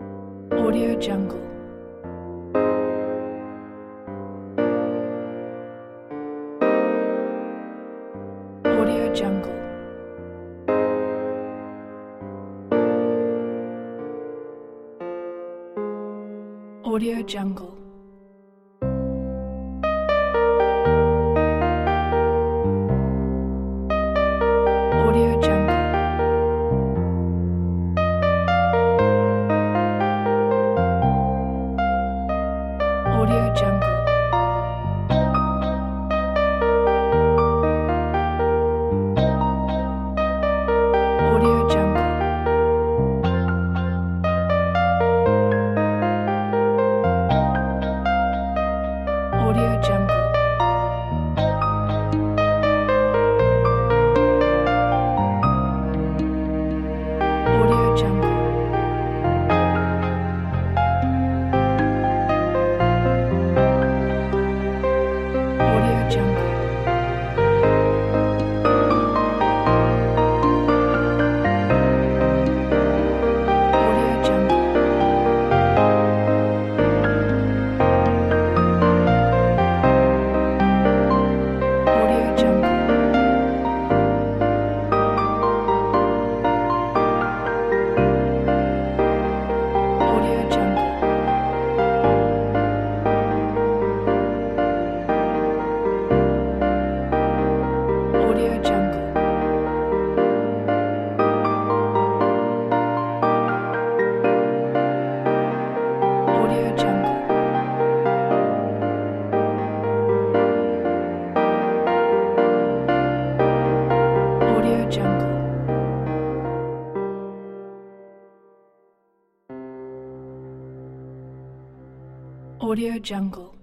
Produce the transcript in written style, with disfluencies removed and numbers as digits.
Audio Jungle. Audio Jungle. Audio Jungle. Audio Jungle. Audio Jungle. Audio Jungle. Audio Jungle. Audio Jungle. Audio Jungle. Audio Jungle. Audio Jungle. Audio Jungle. Audio Jungle. Audio Jungle. Audio Jungle. Audio Jungle.